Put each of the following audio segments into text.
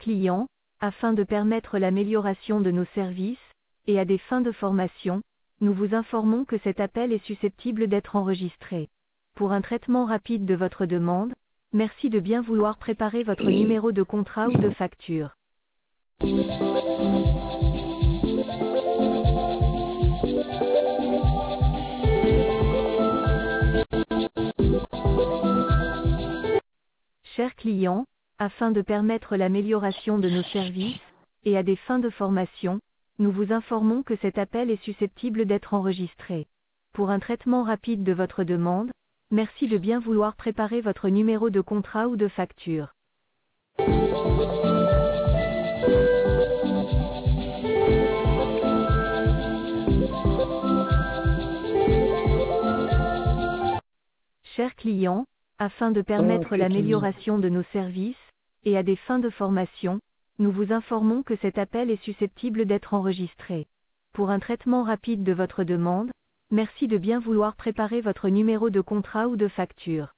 client, afin de permettre l'amélioration de nos services, et à des fins de formation, nous vous informons que cet appel est susceptible d'être enregistré. Pour un traitement rapide de votre demande, merci de bien vouloir préparer votre numéro de contrat ou de facture. Chers clients, afin de permettre l'amélioration de nos services, et à des fins de formation, nous vous informons que cet appel est susceptible d'être enregistré. Pour un traitement rapide de votre demande, merci de bien vouloir préparer votre numéro de contrat ou de facture. Chers clients, afin de permettre l'amélioration de nos services, et à des fins de formation, nous vous informons que cet appel est susceptible d'être enregistré. Pour un traitement rapide de votre demande, merci de bien vouloir préparer votre numéro de contrat ou de facture.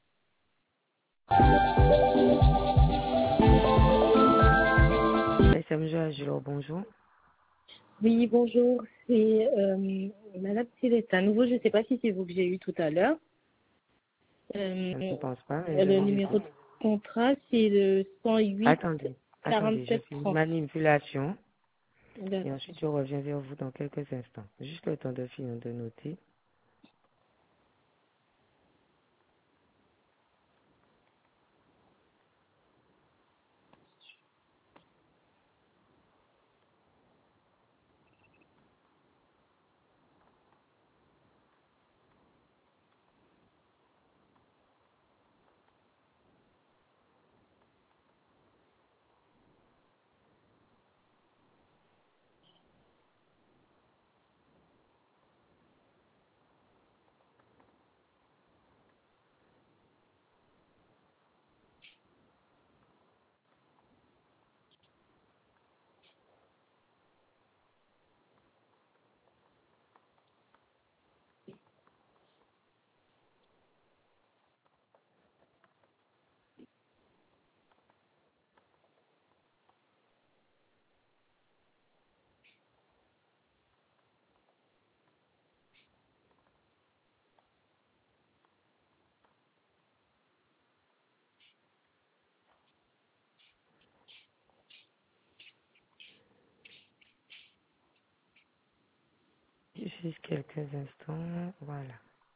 Bonjour. Oui, bonjour. C'est Madame Céleste. À nouveau, je ne sais pas si c'est vous que j'ai eu tout à l'heure. Je ne pense pas. Mais Le numéro de contrat, c'est le 108 Attendez, je 47 finis 30. manipulation et D'accord. ensuite je reviens vers vous dans quelques instants. Juste le temps de finir de noter. Juste quelques instants. Voilà.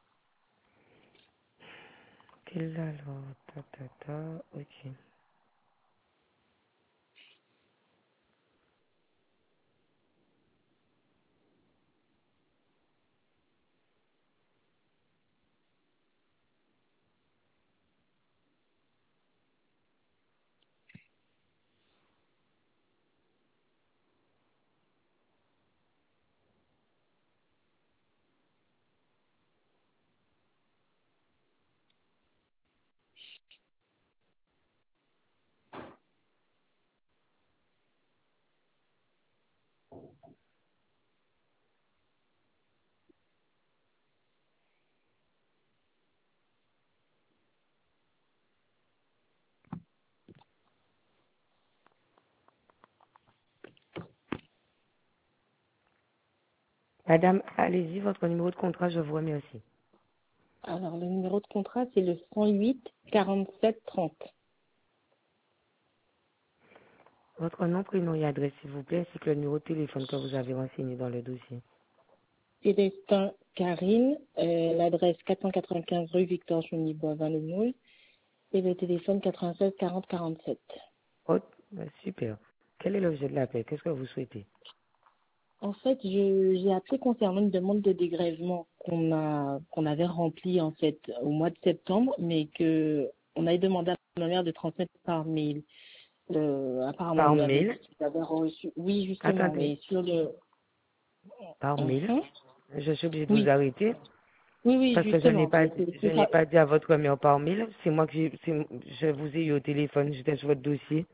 Quel alors? Ok. Madame, allez-y, votre numéro de contrat, je vous remercie. Alors, le numéro de contrat, c'est le 108 47 30. Votre nom, prénom et adresse, s'il vous plaît, ainsi que le numéro de téléphone que vous avez renseigné dans le dossier. Célestin Karine, l'adresse 495 rue Victor Chenibois, Vanemoul, et le téléphone 96 40 47. Oh, super. Quel est l'objet de l'appel? Qu'est-ce que vous souhaitez? En fait, j'ai appelé concernant une demande de dégrèvement qu'on avait remplie en fait au mois de septembre, mais que on avait demandé à ma mère de transmettre par mail. Apparemment, on Par lui avait mail? dit qu'il avait reçu. Oui, justement, Attendez. mais sur le. Par mail? Mhm. Je suis obligée de vous Oui, arrêter oui, parce que je n'ai justement. pas, je C'est n'ai ça. pas dit à votre mère par mail. C'est moi je vous ai eu au téléphone. J'étais sur votre dossier.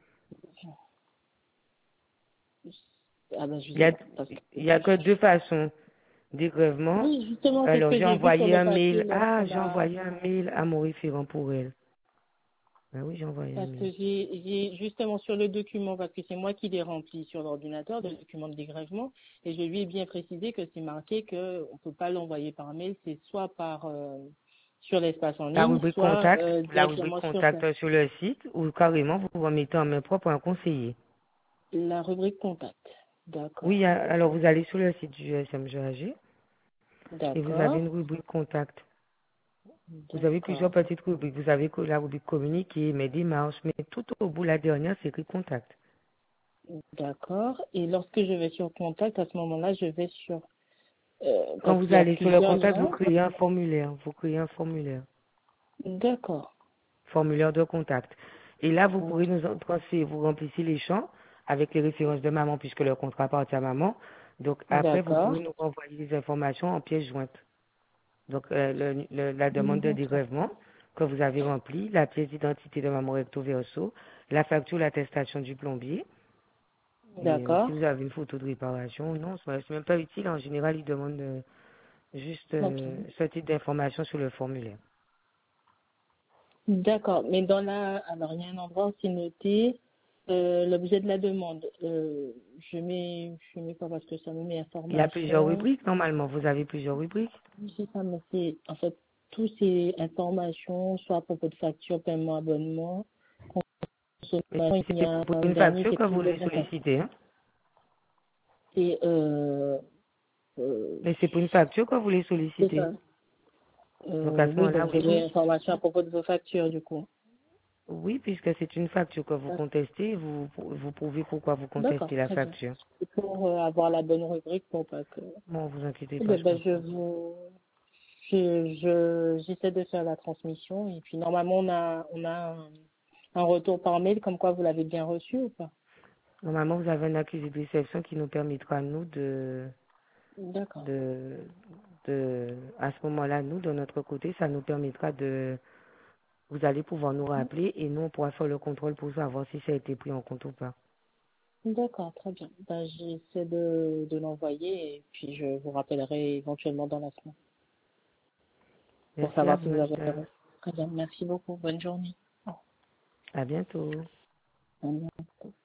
Ah ben, je Il y a, sais. Parce que... il y a que deux façons dégrèvement. Oui, justement, c'est ce Alors, que j'ai j'ai vu sur envoyé le un mail. papier Ah, lorsqu'on j'ai a. envoyé un mail à mon référent pour elle. Ben oui, j'ai envoyé un Parce mail. que j'ai justement sur le document, parce que c'est moi qui l'ai rempli sur l'ordinateur, le document de dégrèvement, et je lui ai bien précisé que c'est marqué qu'on ne peut pas l'envoyer par mail, c'est soit par sur l'espace en ligne, soit La rubrique directement sur place. contact sur le site, ou carrément vous remettez en main propre à un conseiller. La rubrique contact. Oui, D'accord. alors vous allez sur le site du SMGAG et vous avez D'accord. une rubrique contact. Vous avez plusieurs D'accord. petites rubriques. Vous avez la rubrique communiquer, mes démarches, mais tout au bout, la dernière, c'est écrit contact. D'accord. Et lorsque je vais sur contact, à ce moment-là, je vais sur Quand parce vous qu'il y a allez sur le plusieurs contact, vous liens. créez un formulaire. Vous créez un formulaire. D'accord. Formulaire de contact. Et là, vous Ok. pourrez vous remplissez les champs avec les références de maman puisque le contrat appartient à maman. Donc après, vous D'accord. pourrez nous renvoyer les informations en pièce jointe. Donc la demande de D'accord. dégrèvement que vous avez remplie, la pièce d'identité de maman recto verso, la facture, l'attestation du plombier. Et si D'accord. vous avez une photo de réparation, non, c'est même pas utile. En général, ils demandent juste Ok. ce type d'information sur le formulaire. D'accord. Mais dans la, alors il y a un endroit où c'est noté l'objet de la demande. Je mets pas parce que ça me met Il y a plusieurs information. rubriques, normalement. Vous avez plusieurs rubriques. C'est ça, mais c'est en fait toutes ces informations, soit à propos de facture, paiement, abonnement, Mais consommation, il y c'est a pour un une dernier, facture c'est que vous prise de voulez contact. solliciter. Hein. Et euh, Mais c'est pour une facture que vous voulez c'est solliciter. ça. Donc à ce Oui, moment-là, donc j'ai oui, des oui. informations à propos de vos factures, du coup. Oui, puisque c'est une facture que vous contestez, vous prouvez pourquoi vous D'accord, contestez la très bien. facture. C'est pour avoir la bonne rubrique pour pas que... Bon, vous inquiétez Eh pas, bien, je ben, comprends. j'essaie de faire la transmission et puis normalement on a un retour par mail comme quoi vous l'avez bien reçu ou pas? Normalement, vous avez un accusé de réception qui nous permettra, nous, D'accord. de, à ce moment-là, nous, de notre côté, ça nous permettra vous allez pouvoir nous rappeler et nous, on pourra faire le contrôle pour savoir si ça a été pris en compte ou pas. D'accord, très bien. Ben, j'essaie de l'envoyer et puis je vous rappellerai éventuellement dans la semaine pour Merci à savoir vous, si vous avez Najda. fait. Très bien, merci beaucoup. Bonne journée. À bientôt. Au revoir.